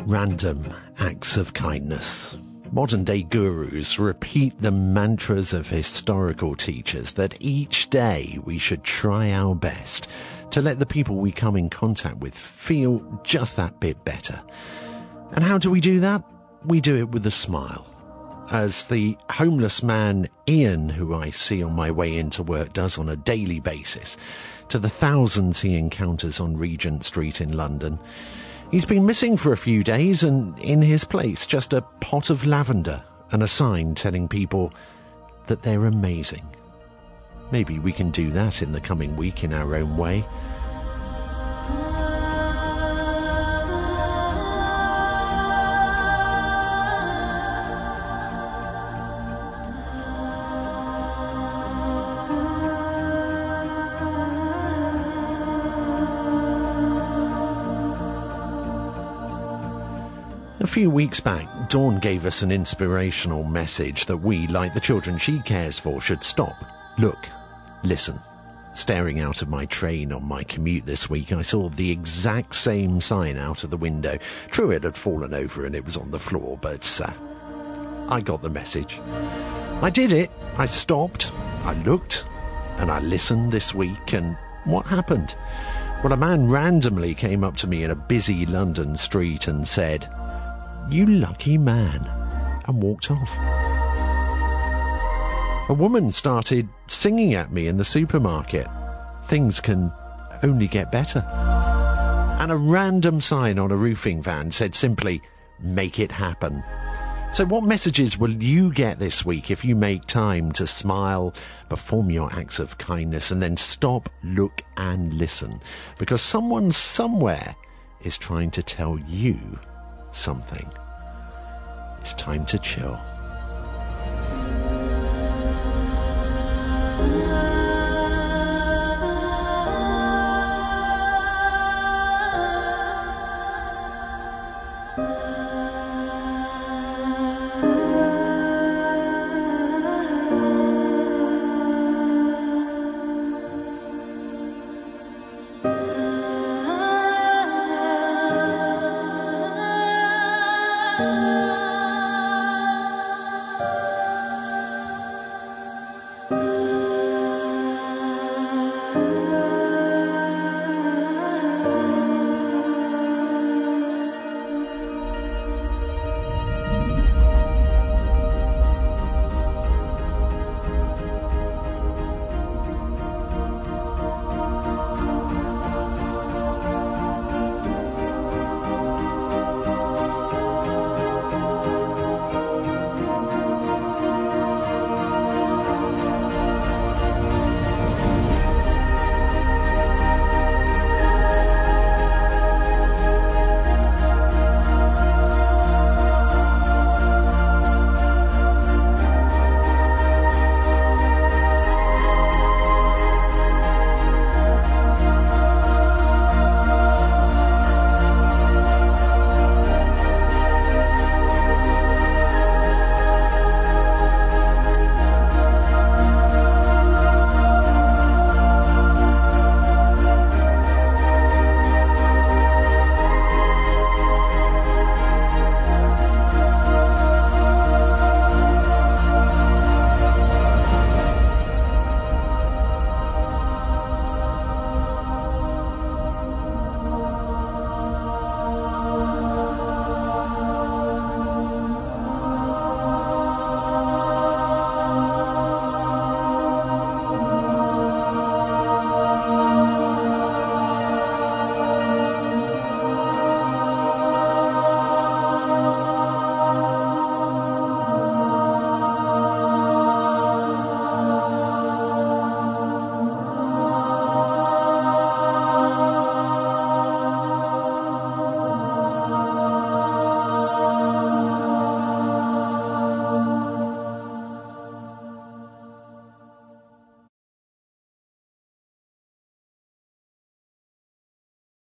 Random acts of kindness. Modern-day gurus repeat the mantras of historical teachers that each day we should try our best to let the people we come in contact with feel just that bit better. And how do we do that? We do it with a smile. As the homeless man Ian, who I see on my way into work, does on a daily basis, to the thousands he encounters on Regent Street in London. He's been missing for a few days, and in his place, just a pot of lavender and a sign telling people that they're amazing. Maybe we can do that in the coming week in our own way. A few weeks back, Dawn gave us an inspirational message that we, like the children she cares for, should stop, look, listen. Staring out of my train on my commute this week, I saw the exact same sign out of the window. True, it had fallen over and it was on the floor, but I got the message. I did it. I stopped, I looked, and I listened this week, and what happened? Well, a man randomly came up to me in a busy London street and said, "You lucky man," and walked off. A woman started singing at me in the supermarket. Things can only get better. And a random sign on a roofing van said simply, "Make it happen." So what messages will you get this week if you make time to smile, perform your acts of kindness, and then stop, look, and listen? Because someone somewhere is trying to tell you something. It's time to chill.